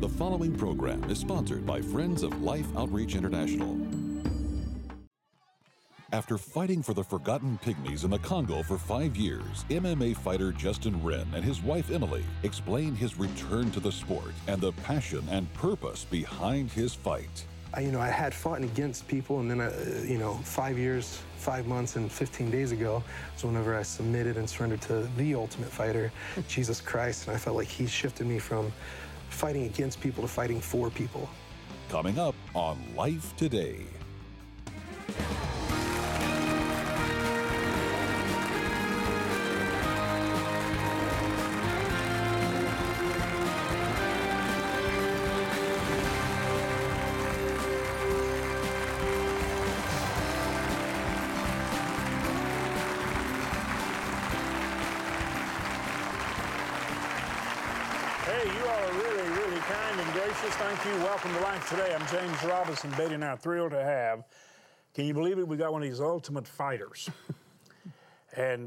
The following program is sponsored by Friends of Life Outreach International. After fighting for the forgotten pygmies in the Congo for 5 years, MMA fighter Justin Wren and his wife Emily explain his return to the sport and the passion and purpose behind his fight. I had fought against people, and then, 5 years, 5 months, and 15 days ago was whenever I submitted and surrendered to the Ultimate Fighter, Jesus Christ, and I felt like he shifted me from fighting against people to fighting for people. Coming up on Life Today. Thank you. Welcome to Life Today. I'm James Robinson. Betty and I are thrilled to have, can you believe it, we got one of these ultimate fighters. And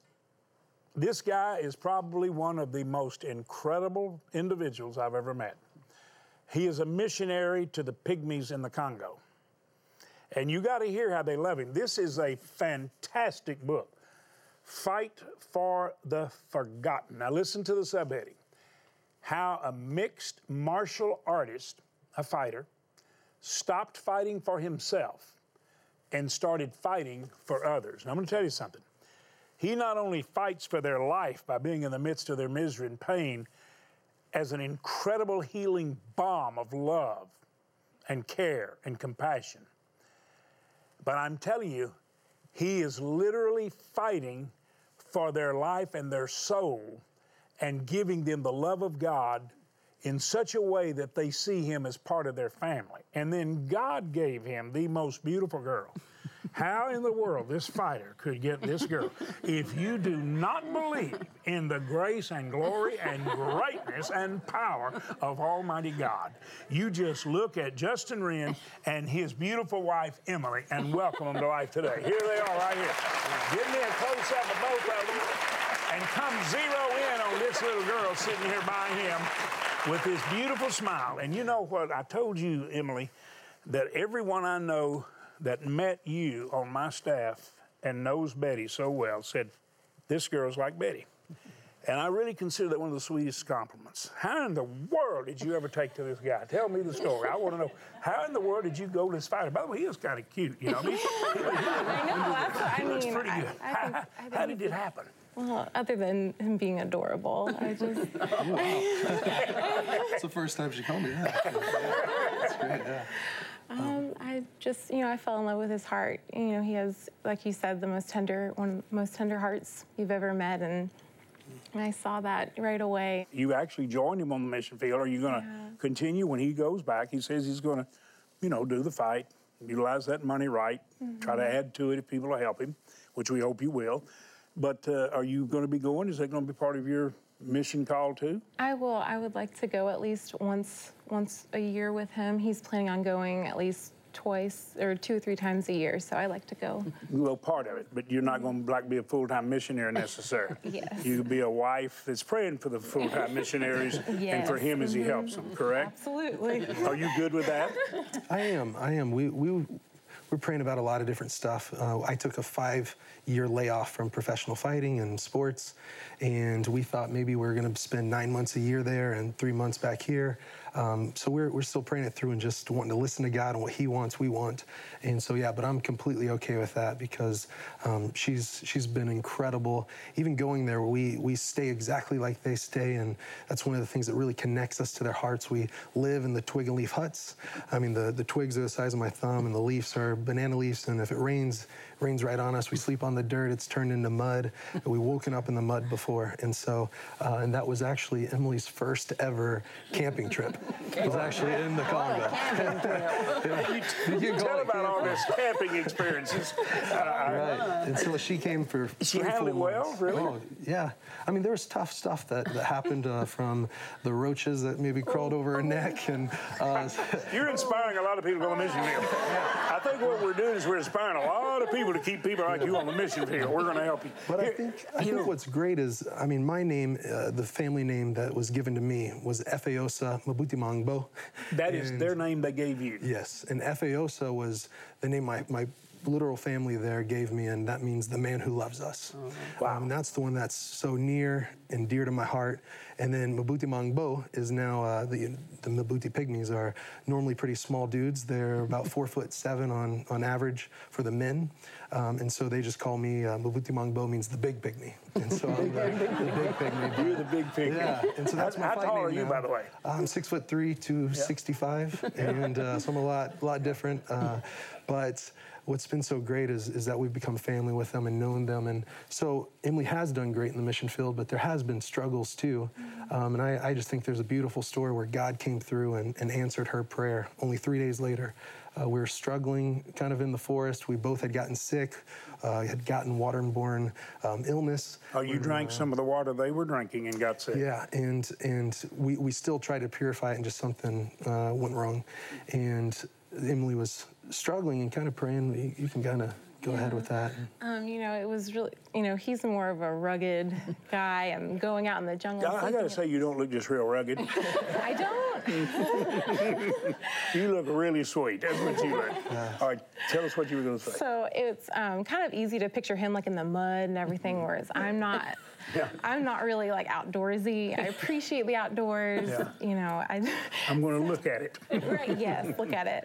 this guy is probably one of the most incredible individuals I've ever met. He is a missionary to the pygmies in the Congo. And you got to hear how they love him. This is a fantastic book, Fight for the Forgotten. Now listen to the subheading. How a mixed martial artist, a fighter, stopped fighting for himself and started fighting for others. Now, I'm going to tell you something. He not only fights for their life by being in the midst of their misery and pain as an incredible healing balm of love and care and compassion, but I'm telling you, he is literally fighting for their life and their soul and giving them the love of God in such a way that they see him as part of their family. And then God gave him the most beautiful girl. How in the world this fighter could get this girl? If you do not believe in the grace and glory and greatness and power of Almighty God, you just look at Justin Wren and his beautiful wife, Emily, and welcome them to Life Today. Here they are right here. Give me a close-up of both of them. And come zero in on this little girl sitting here by him with this beautiful smile. And you know what? I told you, Emily, that everyone I know that met you on my staff and knows Betty so well said, this girl's like Betty. And I really consider that one of the sweetest compliments. How in the world did you ever take to this guy? Tell me the story. I want to know, how in the world did you go to this fighter? By the way, he was kind of cute, you know. I know, looks pretty good. How did it happen? Well, other than him being adorable, I just... It's the first time she called me that. That's great, yeah. I just, I fell in love with his heart. He has, like you said, one of the most tender hearts you've ever met, and I saw that right away. You actually joined him on the mission field. Are you going to continue when he goes back? He says he's going to, do the fight, utilize that money right, try to add to it if people will help him, which we hope you will. But are you going to be going? Is that going to be part of your mission call too? I will. I would like to go at least once a year with him. He's planning on going at least twice or 2 or 3 times a year, so I like to go. Well, part of it, but you're not going to be a full-time missionary necessarily. Yes. You could be a wife that's praying for the full-time missionaries and for him as he helps them, correct? Absolutely. Are you good with that? I am. We're praying about a lot of different stuff. I took a 5-year layoff from professional fighting and sports, and we thought maybe we were going to spend 9 months a year there and 3 months back here. So we're still praying it through and just wanting to listen to God and what He wants, we want. And so, but I'm completely okay with that because she's been incredible. Even going there, we stay exactly like they stay, and that's one of the things that really connects us to their hearts. We live in the twig and leaf huts. I mean, the twigs are the size of my thumb, and the leaves are banana leaves, and if it rains right on us. We sleep on the dirt. It's turned into mud. We've woken up in the mud before, and so, and that was actually Emily's first ever camping trip. It was actually in the Congo. You tell about all this camping experiences. Right, and so she came for She handled it well, really? Oh, yeah. I mean, there was tough stuff that happened from the roaches that maybe crawled over her neck. And You're inspiring a lot of people to go to mission field. I think what we're doing is we're inspiring a lot of people to keep people like you on the mission field. We're going to help you. But I think what's great is, I mean, my name, the family name that was given to me was Efeosa Mabutimangbo. That is their name they gave you. Yes, and Efeosa was the name my literal family there gave me, and that means the man who loves us. Wow. And that's the one that's so near and dear to my heart. And then Mabutimangbo is now, the Mabuti Pygmies are normally pretty small dudes. They're about 4'7" on average for the men. And so they just call me, Mabutimangbo means the big pygmy. And so I'm the big pygmy. You're the big pygmy. Yeah, and so that's my How fight tall name are you, now. by the way? I'm 6'3", 265, and so I'm a lot different. But what's been so great is that we've become family with them and known them. And so Emily has done great in the mission field, but there has been struggles too. And I just think there's a beautiful story where God came through and answered her prayer. Only 3 days later, we were struggling kind of in the forest. We both had gotten sick, had gotten waterborne illness. Oh, you drank some of the water they were drinking and got sick. Yeah, and we still tried to purify it, and just something went wrong. And Emily was struggling and kind of praying. You can kind of go ahead with that. You know, it was really, you know, he's more of a rugged guy and going out in the jungle. I got to say, you don't look just real rugged. I don't. You look really sweet. That's what you look. All right, tell us what you were going to say. So it's kind of easy to picture him like in the mud and everything, whereas I'm not. Yeah. I'm not really like outdoorsy. I appreciate the outdoors. Yeah. You know, I'm going to look at it. Right, yes, look at it.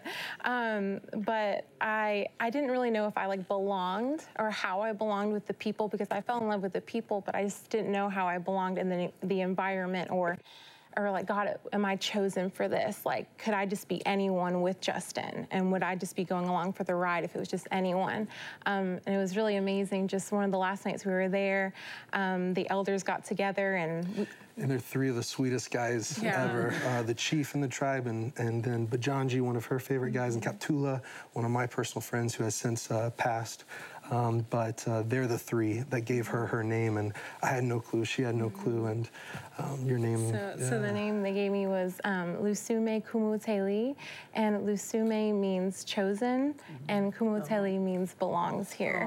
But I didn't really know if I like belonged or how I belonged with the people, because I fell in love with the people, but I just didn't know how I belonged in the environment, or like, God, am I chosen for this? Like, could I just be anyone with Justin? And would I just be going along for the ride if it was just anyone? And it was really amazing. Just one of the last nights we were there, the elders got together and they're three of the sweetest guys ever. The chief in the tribe, and then Bajanji, one of her favorite guys, and Kaptula, one of my personal friends who has since passed. But they're the three that gave her name, and I had no clue. She had no clue, and your name. So the name they gave me was Lusume Kumuteli, and Lusume means chosen, and Kumuteli means belongs here.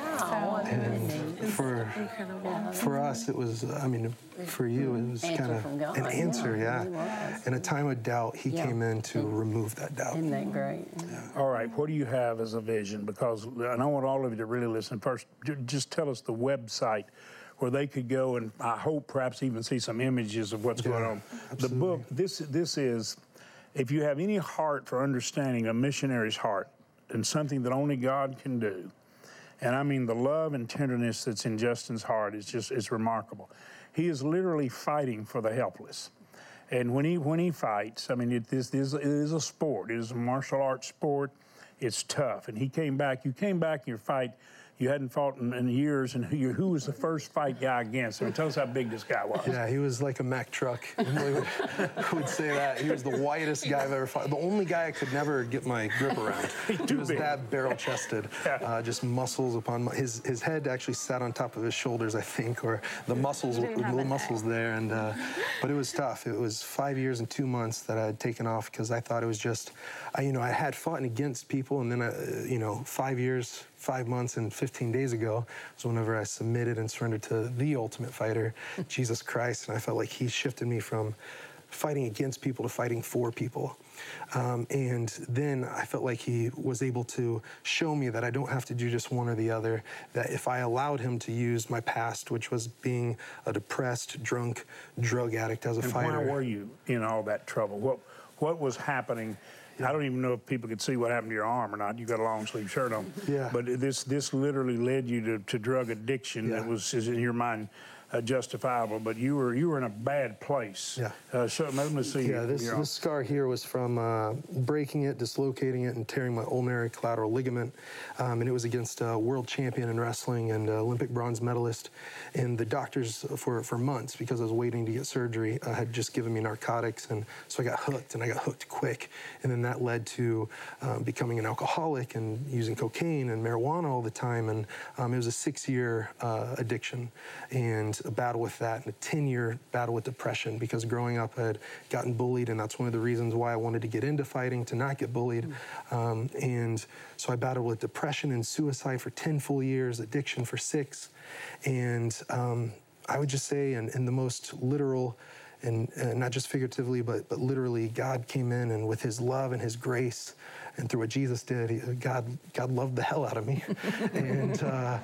And for us, it was, I mean, for you, it was kind of an answer, In a time of doubt, he came in to remove that doubt. Isn't that great? All right, what do you have as a vision? Because, and I want all of you to really listen. First, just tell us the website where they could go, and I hope perhaps even see some images of what's going on. Absolutely. The book, this is, if you have any heart for understanding a missionary's heart and something that only God can do, and I mean the love and tenderness that's in Justin's heart is just, it's remarkable. He is literally fighting for the helpless. And when he fights, I mean, it is a sport. It is a martial arts sport. It's tough. And he came back. You came back in your fight. You hadn't fought in years. And who was the first fight guy against him? Tell us how big this guy was. Yeah, he was like a Mack truck. Emily would say that. He was the whitest guy I've ever fought. The only guy I could never get my grip around. He was that barrel-chested, just muscles upon his head actually sat on top of his shoulders, I think, or the muscles, little muscles there. And but it was tough. It was 5 years and 2 months that I had taken off because I thought it was just, I had fought against people, and then 5 years, 5 months and 15 days ago was whenever I submitted and surrendered to the ultimate fighter, Jesus Christ, and I felt like he shifted me from fighting against people to fighting for people. And then I felt like he was able to show me that I don't have to do just one or the other, that if I allowed him to use my past, which was being a depressed, drunk, drug addict as a fighter. Why were you in all that trouble? What was happening? I don't even know if people could see what happened to your arm or not. You got a long sleeve shirt on. Yeah. But this literally led you to drug addiction that was, in your mind, justifiable. But you were in a bad place. Yeah. So let me see. Yeah, this scar here was from breaking it, dislocating it, and tearing my ulnar collateral ligament. And it was against a world champion in wrestling and Olympic bronze medalist. And the doctors, for months, because I was waiting to get surgery, had just given me narcotics. And so I got hooked, and I got hooked quick. And then that led to becoming an alcoholic and using cocaine and marijuana all the time. And it was a 6-year addiction. And a battle with that, and a 10-year battle with depression, because growing up I had gotten bullied, and that's one of the reasons why I wanted to get into fighting, to not get bullied. And so I battled with depression and suicide for 10 full years, addiction for 6. And I would just say, in the most literal, and not just figuratively, but literally, God came in, and with his love and his grace, and through what Jesus did, God loved the hell out of me. And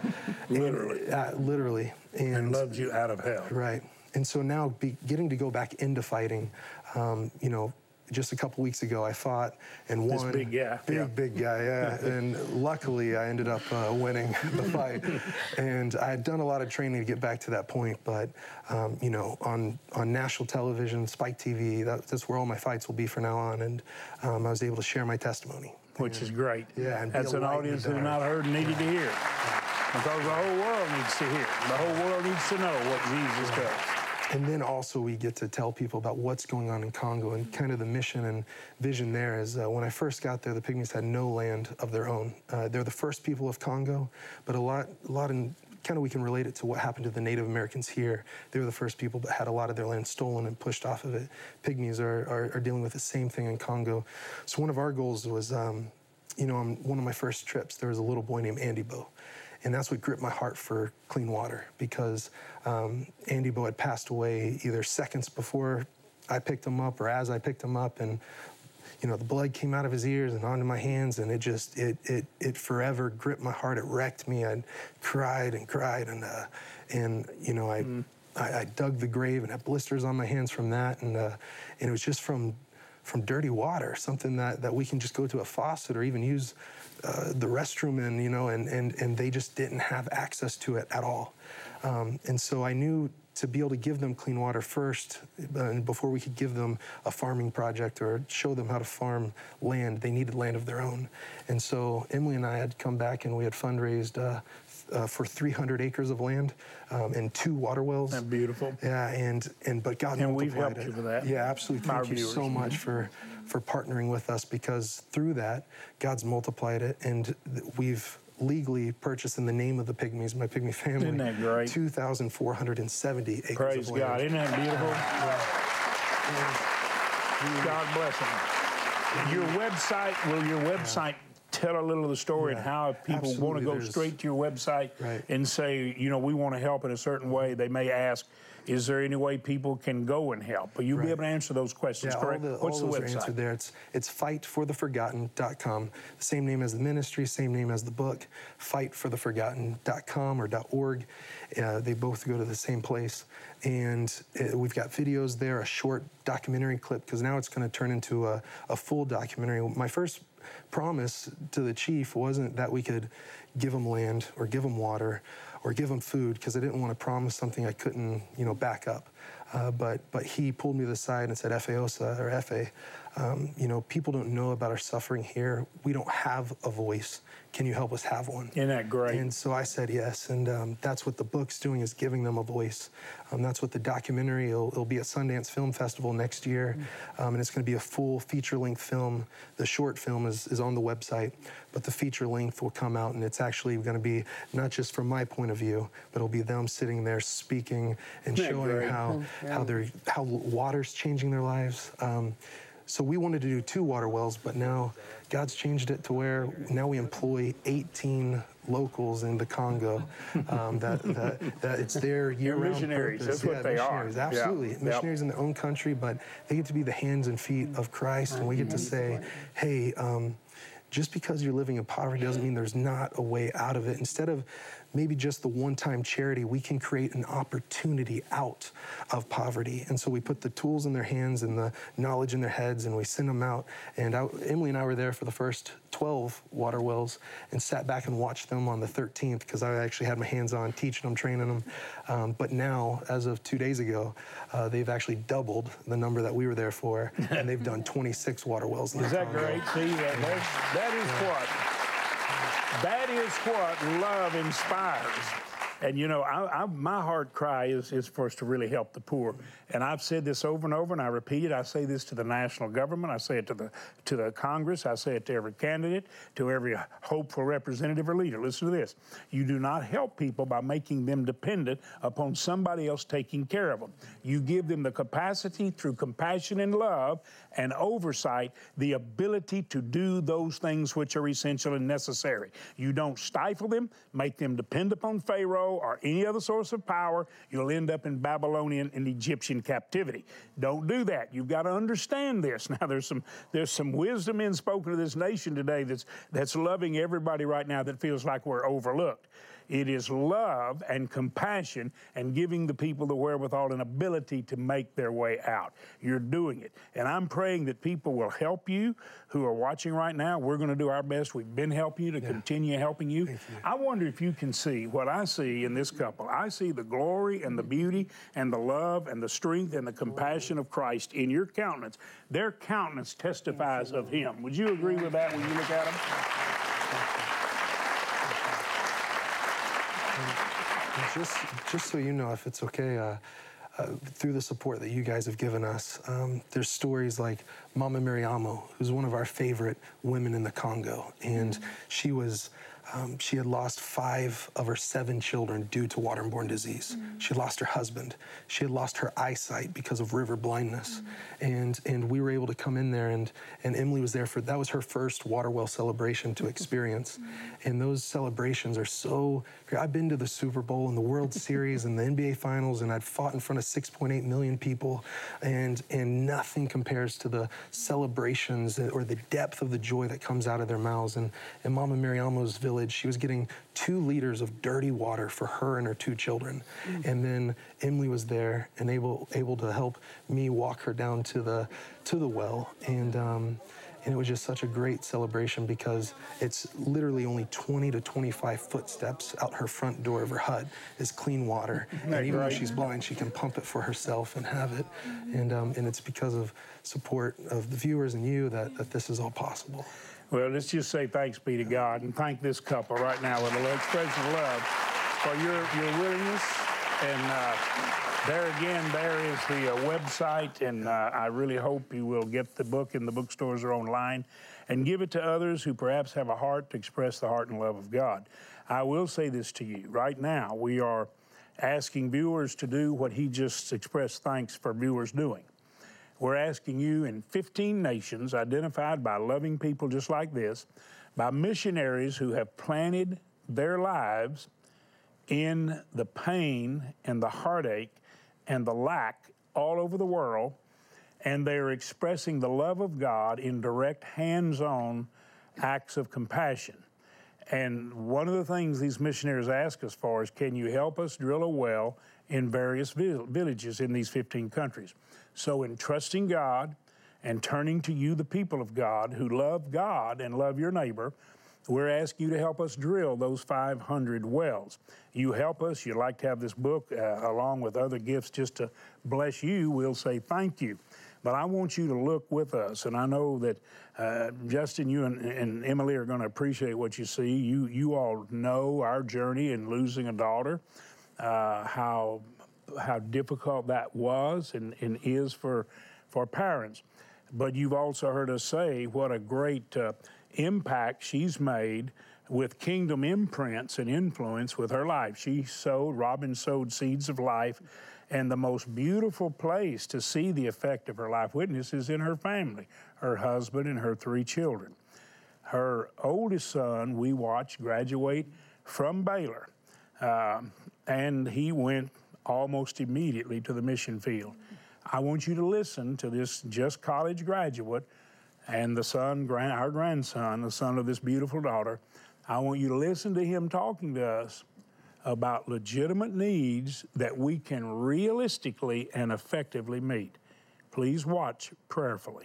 literally. And loved you out of hell. Right. And so now getting to go back into fighting, you know, just a couple weeks ago, I fought and won. This big guy. Big guy, yeah. And luckily, I ended up winning the fight. And I had done a lot of training to get back to that point. But, you know, on national television, Spike TV, that's where all my fights will be from now on. And I was able to share my testimony. Which is great. Yeah. And that's an audience who not heard and needed to hear it. Because the whole world needs to hear it. The whole world needs to know what Jesus does. And then also we get to tell people about what's going on in Congo, and kind of the mission and vision there is when I first got there, the Pygmies had no land of their own. They're the first people of Congo, but a lot in kind of we can relate it to what happened to the Native Americans here. They were the first people that had a lot of their land stolen and pushed off of it. Pygmies are dealing with the same thing in Congo. So one of our goals was, you know, on one of my first trips, there was a little boy named Andy Bo. And that's what gripped my heart for clean water, because Andy Bo had passed away either seconds before I picked him up or as I picked him up, and you know, the blood came out of his ears and onto my hands, and it forever gripped my heart. It wrecked me. I cried and cried, and you know, I dug the grave and had blisters on my hands from that, and it was just from dirty water, something that we can just go to a faucet or even use the restroom in, you know, and they just didn't have access to it at all. And so I knew to be able to give them clean water first, and before we could give them a farming project or show them how to farm land, they needed land of their own. And so Emily and I had come back, and we had fundraised for 300 acres of land and 2 water wells. That's beautiful. Yeah, but God multiplied it. And we've helped you with that. Yeah, absolutely. Thank you so much for partnering with us, because through that, God's multiplied it, and we've legally purchased in the name of the Pygmies, my Pygmy family. Isn't that great? 2,470 acres Praise of land. God. Isn't that beautiful? Yeah. God bless them. Your website, will your website tell a little of the story and how if people want to go straight to your website and say, you know, we want to help in a certain way, they may ask, is there any way people can go and help? But you'll be able to answer those questions, correct? What's the website? Answered there. It's fightfortheforgotten.com. The same name as the ministry, same name as the book, fightfortheforgotten.com or .org. They both go to the same place. And we've got videos there, a short documentary clip, because now it's going to turn into a full documentary. My first promise to the chief wasn't that we could give them land or give them water or give them food, because I didn't want to promise something I couldn't, you know, back up. But he pulled me to the side and said, Efeosa, or Efe, you know, people don't know about our suffering here. We don't have a voice. Can you help us have one? Isn't that great? And so I said yes, and that's what the book's doing, is giving them a voice. That's what the documentary, it'll be at Sundance Film Festival next year, and it's going to be a full feature-length film. The short film is on the website, but the feature-length will come out, and it's actually going to be not just from my point of view, but it'll be them sitting there speaking and showing how water's changing their lives. So we wanted to do 2 water wells, but now God's changed it to where now we employ 18 locals in the Congo. That it's their year-round missionaries. purpose. That's what they missionaries, are. Absolutely, Yeah. missionaries in their own country, but they get to be the hands and feet of Christ, and we get to say, hey, just because you're living in poverty doesn't mean there's not a way out of it. Instead of maybe just the one-time charity, we can create an opportunity out of poverty. And so we put the tools in their hands and the knowledge in their heads, and we send them out. And Emily and I were there for the first 12 water wells and sat back and watched them on the 13th, because I actually had my hands on teaching them, training them. But now, as of 2 days ago, they've actually doubled the number that we were there for, and they've done 26 water wells. Is that great? See, that is what love inspires. And you know, my heart cry is for us to really help the poor. And I've said this over and over, and I repeat it. I say this to the national government. I say it to the Congress. I say it to every candidate, to every hopeful representative or leader. Listen to this. You do not help people by making them dependent upon somebody else taking care of them. You give them the capacity through compassion and love and oversight, the ability to do those things which are essential and necessary. You don't stifle them, make them depend upon Pharaoh or any other source of power. You'll end up in Babylonian and Egyptian captivity. Don't do that. You've got to understand this. Now, there's some wisdom in spoken to this nation today that's loving everybody right now that feels like we're overlooked. It is love and compassion and giving the people the wherewithal and ability to make their way out. You're doing it. And I'm praying that people will help you who are watching right now. We're going to do our best. We've been helping you to continue helping you. I wonder if you can see what I see in this couple. I see the glory and the beauty and the love and the strength and the compassion of Christ in your countenance. Their countenance testifies of Him. Would you agree with that when you look at them? Just so you know, if it's okay, through the support that you guys have given us, there's stories like Mama Mariamo, who's one of our favorite women in the Congo, and she had lost 5 of her 7 children due to waterborne disease. She had lost her husband. She had lost her eyesight because of river blindness. And we were able to come in there, and Emily was there that was her first water well celebration to experience. And those celebrations are so, I've been to the Super Bowl and the World Series and the NBA Finals, and I'd fought in front of 6.8 million people, and nothing compares to the celebrations or the depth of the joy that comes out of their mouths. And in Mama Mariamo's village, she was getting 2 liters of dirty water for her and her 2 children. And then Emily was there and able to help me walk her down to the well. And it was just such a great celebration because it's literally only 20 to 25 footsteps out her front door of her hut is clean water. And even though she's blind, she can pump it for herself and have it. And it's because of support of the viewers and you that this is all possible. Well, let's just say thanks be to God and thank this couple right now with a little expression of love for your willingness. And there again, there is the website, and I really hope you will get the book in the bookstores or online and give it to others who perhaps have a heart to express the heart and love of God. I will say this to you. Right now, we are asking viewers to do what he just expressed thanks for viewers doing. We're asking you in 15 nations identified by loving people just like this, by missionaries who have planted their lives in the pain and the heartache and the lack all over the world, and they're expressing the love of God in direct, hands-on acts of compassion. And one of the things these missionaries ask us for is, can you help us drill a well in various villages in these 15 countries? So in trusting God and turning to you, the people of God, who love God and love your neighbor, we're asking you to help us drill those 500 wells. You help us, you'd like to have this book along with other gifts just to bless you, we'll say thank you. But I want you to look with us, and I know that Justin, you and Emily are going to appreciate what you see. You all know our journey in losing a daughter, how difficult that was and is for parents. But you've also heard us say what a great impact she's made with kingdom imprints and influence with her life. Robin sowed seeds of life, and the most beautiful place to see the effect of her life witness is in her family, her husband and her 3 children. Her oldest son, we watched graduate from Baylor, and he went almost immediately to the mission field. I want you to listen to this just college graduate and the son, our grandson, the son of this beautiful daughter. I want you to listen to him talking to us about legitimate needs that we can realistically and effectively meet. Please watch prayerfully.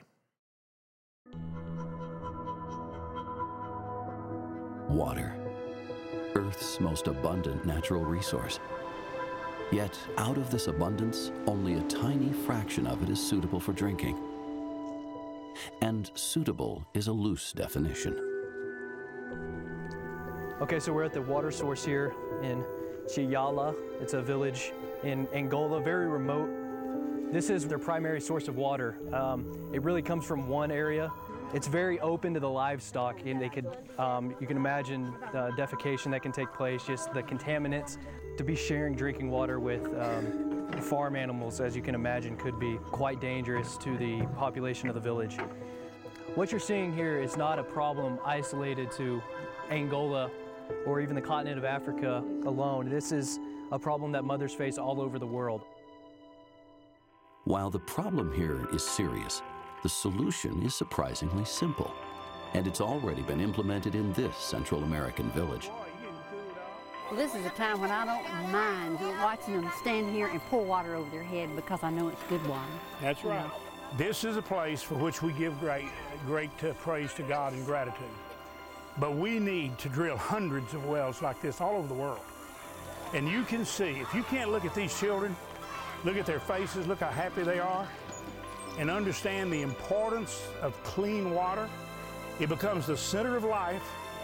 Water, Earth's most abundant natural resource. Yet, out of this abundance, only a tiny fraction of it is suitable for drinking. And suitable is a loose definition. Okay, so we're at the water source here in Chiala. It's a village in Angola, very remote. This is their primary source of water. It really comes from one area. It's very open to the livestock, and they could, you can imagine the defecation that can take place, just the contaminants. To be sharing drinking water with farm animals, as you can imagine, could be quite dangerous to the population of the village. What you're seeing here is not a problem isolated to Angola or even the continent of Africa alone. This is a problem that mothers face all over the world. While the problem here is serious, the solution is surprisingly simple, and it's already been implemented in this Central American village. Well, this is a time when I don't mind watching them stand here and pour water over their head because I know it's good water. That's right. This is a place for which we give great praise to God and gratitude. But we need to drill hundreds of wells like this all over the world. And you can see, if you can't look at these children, look at their faces, look how happy they are, and understand the importance of clean water, it becomes the center of life.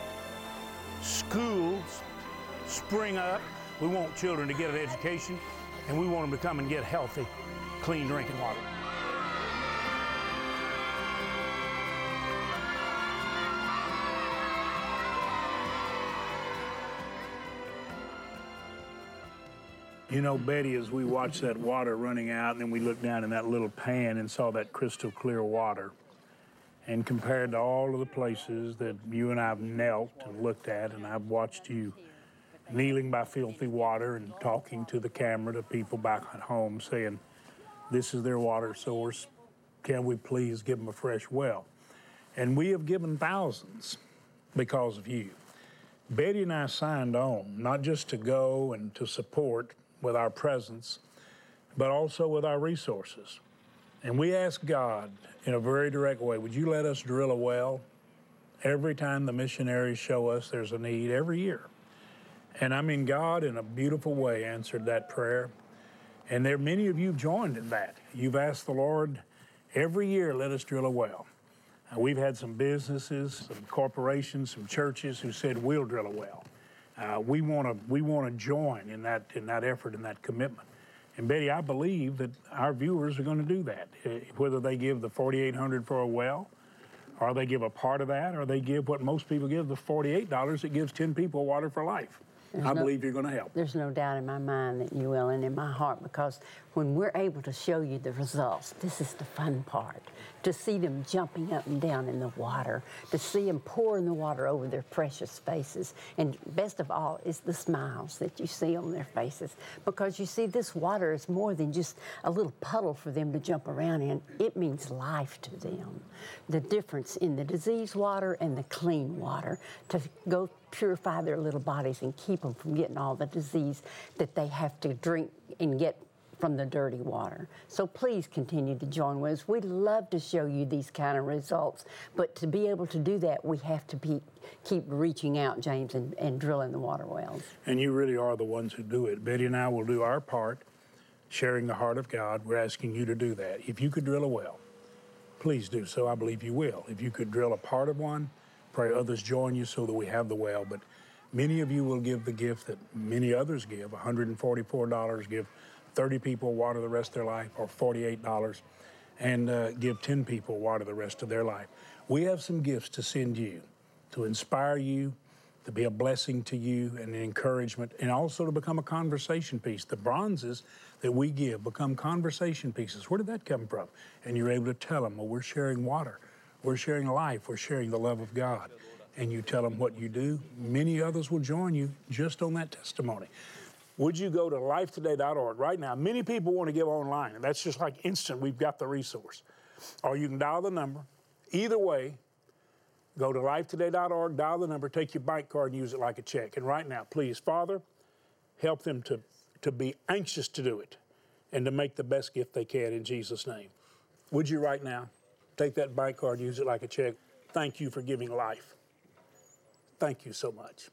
Schools spring up. We want children to get an education, and we want them to come and get healthy, clean drinking water. You know, Betty, as we watched that water running out, and then we looked down in that little pan and saw that crystal clear water, and compared to all of the places that you and I have knelt and looked at, and I've watched you kneeling by filthy water and talking to the camera to people back at home saying, this is their water source, can we please give them a fresh well? And we have given thousands because of you. Betty and I signed on, not just to go and to support with our presence, but also with our resources. And we ask God in a very direct way, would you let us drill a well every time the missionaries show us there's a need every year? And I mean, God in a beautiful way answered that prayer. And there many of you joined in that. You've asked the Lord, every year let us drill a well. We've had some businesses, some corporations, some churches who said we'll drill a well. We want to join in that effort and that commitment. And Betty, I believe that our viewers are going to do that. Whether they give the $4,800 for a well, or they give a part of that, or they give what most people give, the $48, it gives 10 people water for life. I believe you're going to help. There's no doubt in my mind that you will, and in my heart, because when we're able to show you the results, this is the fun part. To see them jumping up and down in the water, to see them pouring the water over their precious faces, and best of all is the smiles that you see on their faces. Because you see, this water is more than just a little puddle for them to jump around in. It means life to them. The difference in the diseased water and the clean water, to go purify their little bodies and keep them from getting all the disease that they have to drink and get from the dirty water. So please continue to join with us. We'd love to show you these kind of results, but to be able to do that, we have to keep reaching out, James, and drilling the water wells. And you really are the ones who do it. Betty and I will do our part, sharing the heart of God. We're asking you to do that. If you could drill a well, please do so. I believe you will. If you could drill a part of one, pray others join you so that we have the well. But many of you will give the gift that many others give, $144, give 30 people water the rest of their life, or $48, and give 10 people water the rest of their life. We have some gifts to send you, to inspire you, to be a blessing to you and an encouragement, and also to become a conversation piece. The bronzes that we give become conversation pieces. Where did that come from? And you're able to tell them, well, we're sharing water, we're sharing life, we're sharing the love of God. And you tell them what you do. Many others will join you just on that testimony. Would you go to lifetoday.org right now? Many people want to give online, and that's just like instant. We've got the resource. Or you can dial the number. Either way, go to lifetoday.org, dial the number, take your bank card and use it like a check. And right now, please, Father, help them to be anxious to do it and to make the best gift they can in Jesus' name. Would you right now take that bank card and use it like a check? Thank you for giving life. Thank you so much.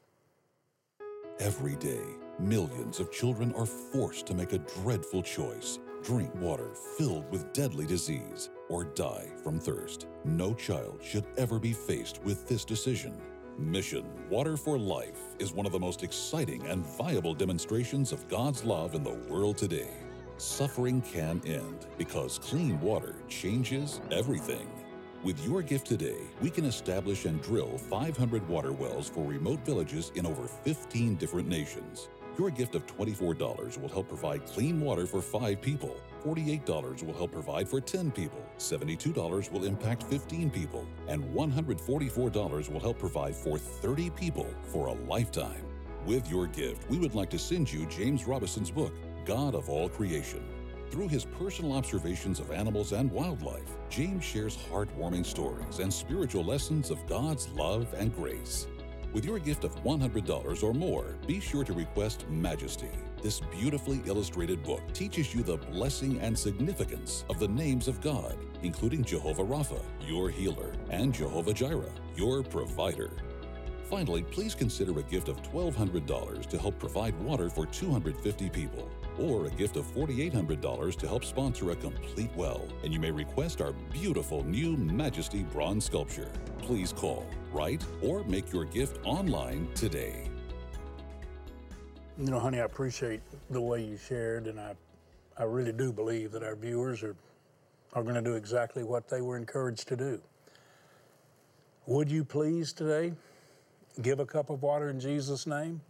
Every day, millions of children are forced to make a dreadful choice: drink water filled with deadly disease or die from thirst. No child should ever be faced with this decision. Mission Water for Life is one of the most exciting and viable demonstrations of God's love in the world today. Suffering can end because clean water changes everything. With your gift today, we can establish and drill 500 water wells for remote villages in over 15 different nations. Your gift of $24 will help provide clean water for 5 people. $48 will help provide for 10 people. $72 will impact 15 people. And $144 will help provide for 30 people for a lifetime. With your gift, we would like to send you James Robinson's book, God of All Creation. Through his personal observations of animals and wildlife, James shares heartwarming stories and spiritual lessons of God's love and grace. With your gift of $100 or more, be sure to request Majesty. This beautifully illustrated book teaches you the blessing and significance of the names of God, including Jehovah Rapha, your healer, and Jehovah Jireh, your provider. Finally, please consider a gift of $1,200 to help provide water for 250 people, or a gift of $4,800 to help sponsor a complete well, and you may request our beautiful new Majesty bronze sculpture. Please call, write, or make your gift online today. You know, honey, I appreciate the way you shared, and I really do believe that our viewers are going to do exactly what they were encouraged to do. Would you please today give a cup of water in Jesus' name?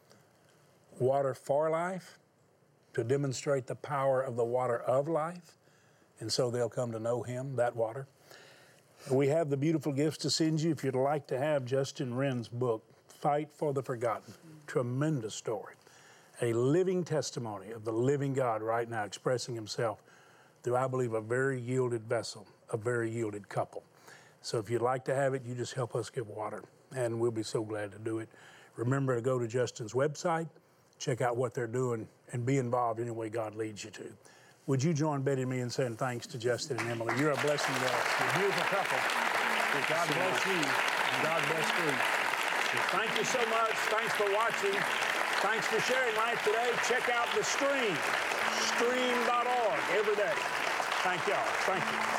Water for life, to demonstrate the power of the water of life, and so they'll come to know him, that water. We have the beautiful gifts to send you if you'd like to have Justin Wren's book, Fight for the Forgotten. Tremendous story. A living testimony of the living God right now expressing himself through, I believe, a very yielded vessel, a very yielded couple. So if you'd like to have it, you just help us give water, and we'll be so glad to do it. Remember to go to Justin's website, check out what they're doing, and be involved any way God leads you to. Would you join Betty and me in saying thanks to Justin and Emily? You're a blessing to us. You're a beautiful couple. God bless you, and God bless you. Thank you so much. Thanks for watching. Thanks for sharing Life Today. Check out the stream, stream.org, every day. Thank y'all. Thank you.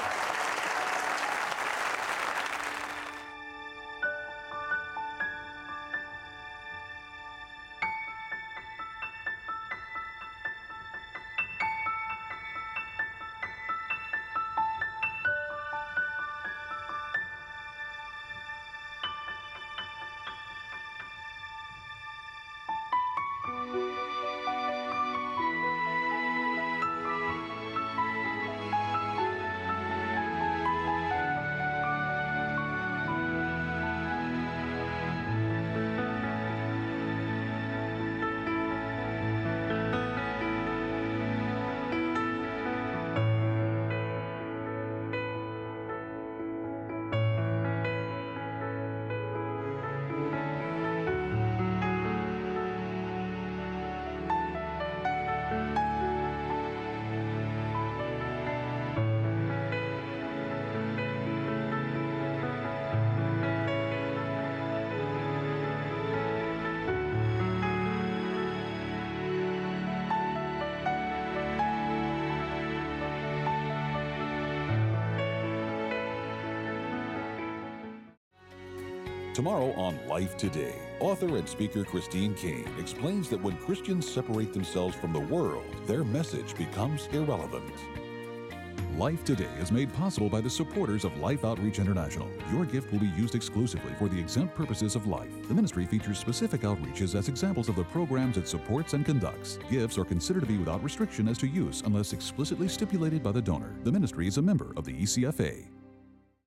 Tomorrow on Life Today, author and speaker Christine Caine explains that when Christians separate themselves from the world, their message becomes irrelevant. Life Today is made possible by the supporters of Life Outreach International. Your gift will be used exclusively for the exempt purposes of life. The ministry features specific outreaches as examples of the programs it supports and conducts. Gifts are considered to be without restriction as to use unless explicitly stipulated by the donor. The ministry is a member of the ECFA.